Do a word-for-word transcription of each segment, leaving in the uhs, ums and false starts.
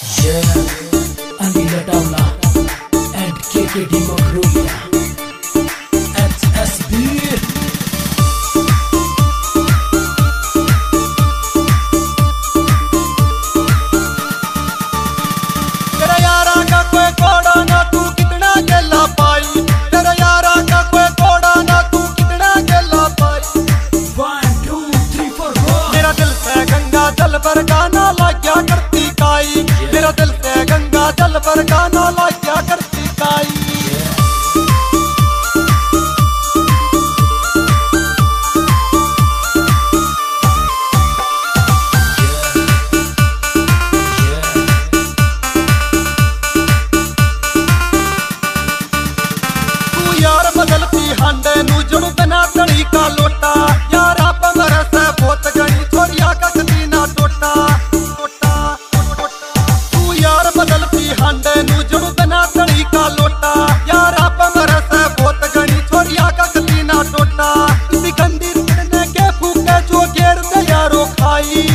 Yeah, Anila Daula and K K D Magrulia at S B. तेरा यारा का कोई कोड़ा ना तू कितना गला पाई, तेरा यारा का कोई कोड़ा ना तू कितना गला पाई। One two three four four. मेरा दिल से गंगा जल पर गाना लाग्या करती काई, मेरा दिल से गंगा जल पर गाना लाग्या करती काई। हांडे नू जुड़ बिना तड़ी का लोटा, यारा पंगर से बहुत गणी छोरिया का कदी ना टोटा टोटा टोटा। तू यार बदलती हांडे नू जुड़ बिना तड़ी का लोटा, यारा पंगर से बहुत गणी छोरिया का कदी ना टोटा। इसी गंदी रुकने के फूके जो घेर दे यारो खाई,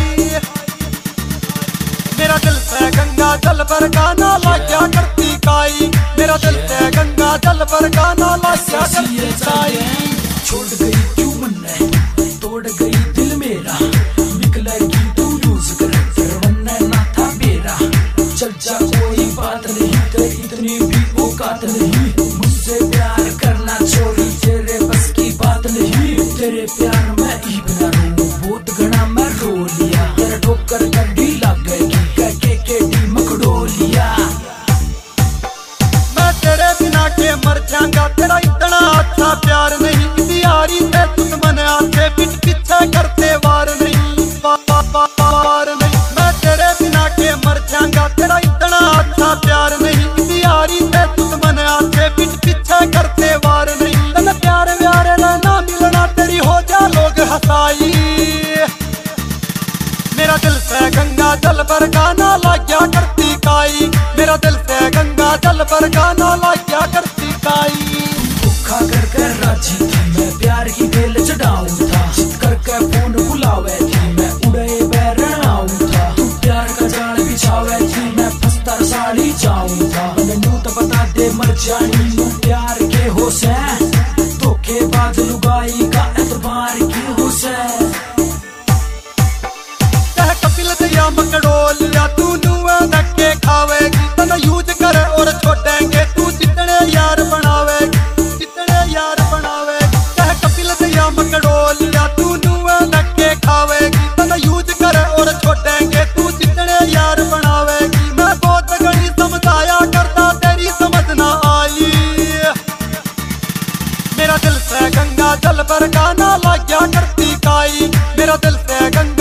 मेरा दिल से गंगा जल पर गाना लाग्या करती काई, मेरा दिल से गंगा जल पर गाना लाग्या करती काई। छोड़ गई क्यों मन तोड़ गई दिल मेरा, निकलेगी तू यूज कर फिर बनना ना था मेरा। चल जा कोई बात नहीं, तेरी इतनी भी औकात नहीं, मुझसे प्यार करना छोरी तेरे बस की बात नहीं। तेरे प्यार में ही बना रहूं बहुत घना मैं रो लिया, तेरा ठोकर गड्डी लग गई कह के के डी मखडोलिया। मैं तेरे बिना के मर जाऊंगा, तेरा इतना अच्छा प्यार नहीं। इसी यारी से दुश्मन आते पीठ पीछे करते वार नहीं वा, वा, वा, वार नहीं। मैं तेरे बिना के मर जाऊंगा, तेरा इतना अच्छा प्यार नहीं। इसी यारी से दुश्मन आते पीठ पीछे करते वार नहीं। तेरा प्यार व्यारे ना मिलना तेरी हो जा लोग हंसाई, मेरा दिल से गंगा जल पर गाना लाग्या करती काई, मेरा दिल से गंगा जल पर गाना लाग्या करती काई। धोखा कर कर राजी थी मैं, प्यार की बेल चढ़ाऊं था, जिद कर के फोन बुलावे थी मैं, उड़े बैरण आऊं था। तू प्यार का जाल बिछावे थी मैं, फंसता साड़ी जाऊं था। मैनू तो बता दे मर जानी नू प्यार के होसे, धोखेबाज लुगाई का एतबार की होसे। कह कपिल दिया मकड़ोलिया तू नुआ धक्के खावेगी, तना यूज कर और छोड़ेंगे तू जितने यार बनावेगी, जितने यार बनावेगी। कह कपिल दिया मकड़ोलिया तू नुआ धक्के खावेगी, तना यूज कर और छोड़ेंगे तू जितने यार बनावेगी। मैं बहुत गणी समझाया करता तेरी समझ ना आई, मेरा दिल से गंगा जल पर गाना लाग्या करती काई, मेरा दिल से गंगा